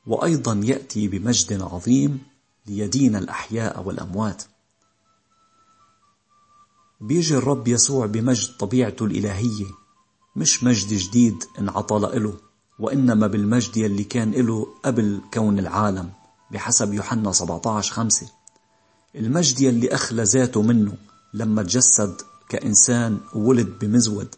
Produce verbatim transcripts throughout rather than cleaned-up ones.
وأيضا يأتي بمجد عظيم ليدين الأحياء والأموات. بيجي الرب يسوع بمجد طبيعته الإلهية، مش مجد جديد انعطى له، وإنما بالمجد يلي كان له قبل كون العالم بحسب يوحنا سبعة عشر خمسة. المجد يلي أخلى ذاته منه لما تجسد كإنسان وولد بمزود،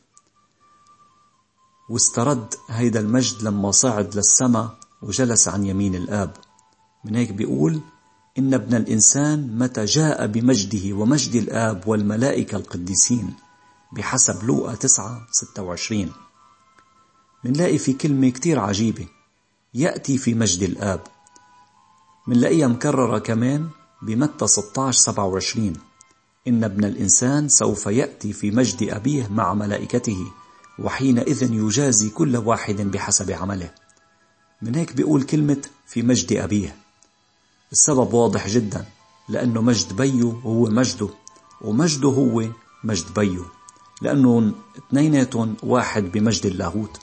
واسترد هيدا المجد لما صعد للسماء وجلس عن يمين الآب. من هيك بيقول إن ابن الإنسان متى جاء بمجده ومجد الآب والملائكة القديسين بحسب لوقا تسعة ستة وعشرين. منلاقي في كلمة كتير عجيبة، يأتي في مجد الآب. منلاقيها مكررة كمان بمتى ستة عشر سبعة وعشرين، إن ابن الإنسان سوف يأتي في مجد أبيه مع ملائكته وحينئذ يجازي كل واحد بحسب عمله. من هيك بيقول كلمة في مجد أبيه. السبب واضح جدا، لأنه مجد بيه هو مجده، ومجده هو مجد بيه، لأنه اثنيناتهم واحد بمجد اللاهوت.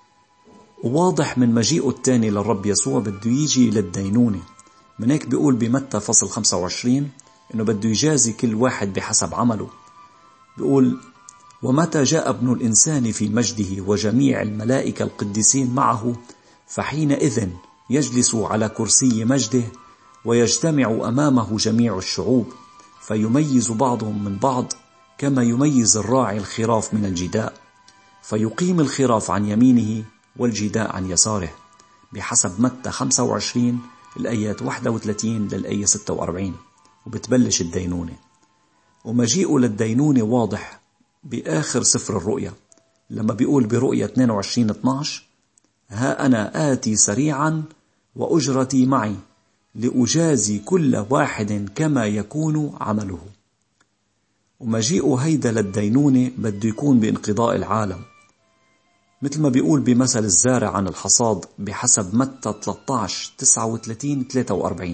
وواضح من مجيئه الثاني للرب يسوع بده يجي للدينونة. من هيك بيقول بمتى فصل خمسة وعشرين إنه بده يجازي كل واحد بحسب عمله. بيقول ومتى جاء ابن الإنسان في مجده وجميع الملائكة القديسين معه فحينئذ يجلس على كرسي مجده ويجتمع أمامه جميع الشعوب فيميز بعضهم من بعض كما يميز الراعي الخراف من الجداء، فيقيم الخراف عن يمينه والجداء عن يساره، بحسب متى خمسة وعشرين الآيات واحد وثلاثين للآية ستة وأربعين. وبتبلش الدينونة، ومجيئه للدينونة واضح بآخر سفر الرؤيا لما بيقول برؤيا اثنين وعشرين اثني عشر ها أنا آتي سريعا وأجرتي معي لأجازي كل واحد كما يكون عمله. ومجيئه هيدا للدينونة بده يكون بانقضاء العالم، مثل ما بيقول بمثل الزارع عن الحصاد بحسب متى ثلاثة عشر تسعة وثلاثين ثلاثة وأربعين.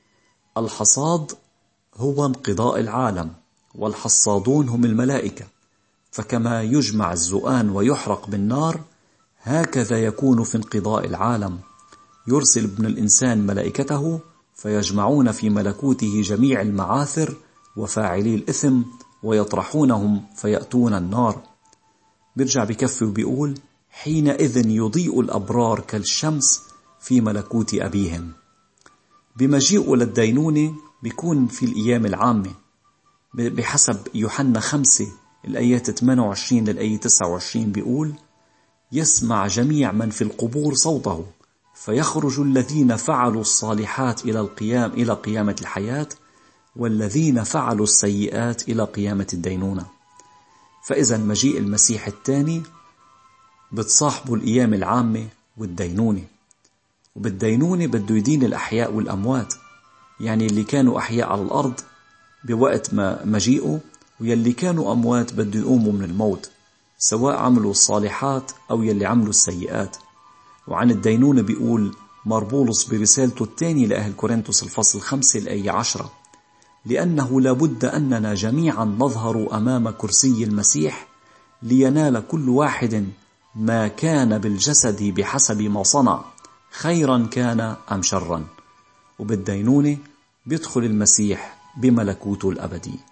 الحصاد هو انقضاء العالم، والحصادون هم الملائكة، فكما يجمع الزؤان ويحرق بالنار هكذا يكون في انقضاء العالم. يرسل ابن الإنسان ملائكته فيجمعون في ملكوته جميع المعاثر وفاعلي الإثم ويطرحونهم فيأتون النار. بيرجع بكفي وبيقول حينئذ يضيء الأبرار كالشمس في ملكوت أبيهم. بمجيئه للدينونة بيكون في الأيام العامة بحسب يوحنا خمسة الآيات ثمانية وعشرين للآية تسعة وعشرين. بيقول يسمع جميع من في القبور صوته فيخرج الذين فعلوا الصالحات إلى القيام إلى قيامة الحياة، والذين فعلوا السيئات إلى قيامة الدينونة. فإذا مجيء المسيح الثاني بتصاحبه الأيام العامة والدينونة، وبالدينونة بده يدين الأحياء والأموات، يعني اللي كانوا أحياء على الأرض بوقت ما مجيئه، ويلي كانوا أموات بده يقوموا من الموت، سواء عملوا الصالحات أو يلي عملوا السيئات. وعن الدينونة بيقول مربولس برسالته الثانية لأهل كورنثوس الفصل خمسة الآية عشرة لأنه لابد أننا جميعا نظهر أمام كرسي المسيح لينال كل واحد ما كان بالجسد بحسب ما صنع، خيرا كان أم شرا. وبالدينونة بيدخل المسيح بملكوته الأبدي.